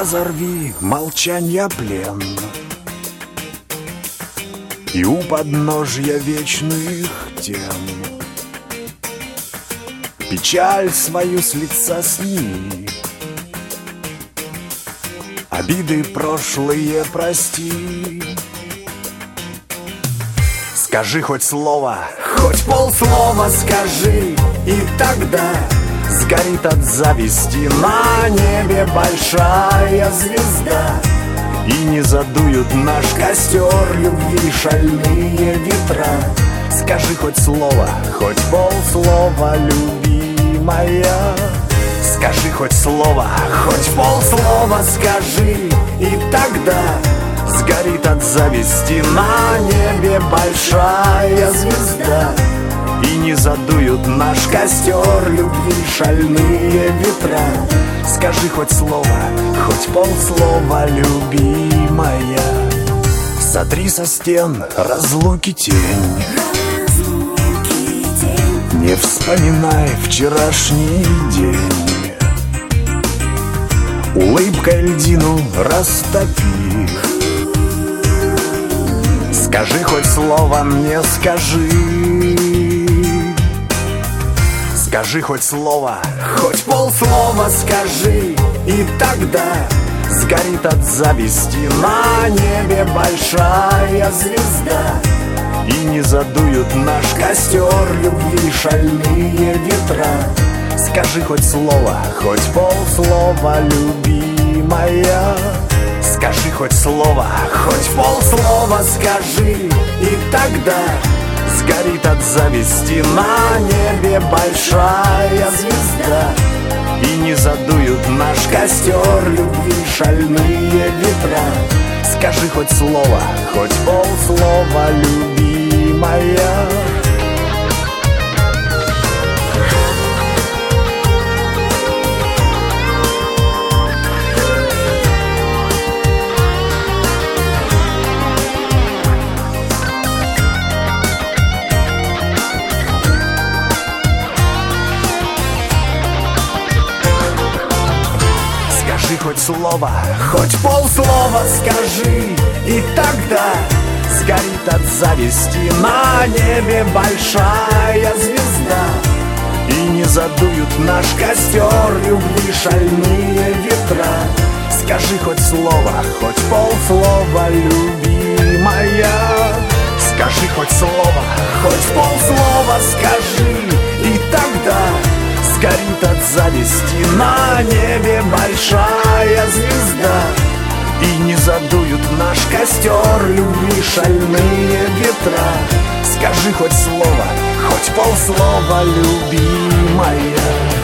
разорви молчанья плен, и у подножья вечных тем печаль свою с лица сними, обиды прошлые прости. Скажи хоть слово, хоть полслова скажи, и тогда сгорит от зависти на небе большая звезда, и не задуют наш костер любви шальные ветра. Скажи хоть слово, хоть полслова, любимая. Скажи хоть слово, хоть полслова скажи, и тогда сгорит от зависти на небе большая звезда, и не задуют наш костер любви шальные ветра. Скажи хоть слово, хоть полслова, любимая. Сотри со стен разлуки тень, не вспоминай вчерашний день. Улыбкой льдину растопи. Скажи хоть слово мне, скажи. Скажи хоть слово, хоть полслова скажи, и тогда сгорит от зависти на небе большая звезда, и не задуют наш костер любви шальные ветра. Скажи хоть слово, хоть полслова, любимая. Скажи хоть слово, хоть полслова скажи, и тогда сгорит от зависти на небе большая звезда, и не задуют наш костер любви шальные ветра. Скажи хоть слово, хоть полслова, любимая. Скажи хоть слово, хоть полслова скажи, и тогда сгорит от зависти на небе большая звезда, и не задуют наш костер любви шальные ветра. Скажи хоть слово, хоть полслова, любимая. Скажи хоть слово, хоть полслова скажи, и тогда сгорит от зависти на небе большая звезда, и не задуют наш костер любви шальные ветра. Скажи хоть слово, хоть полслова, любимая.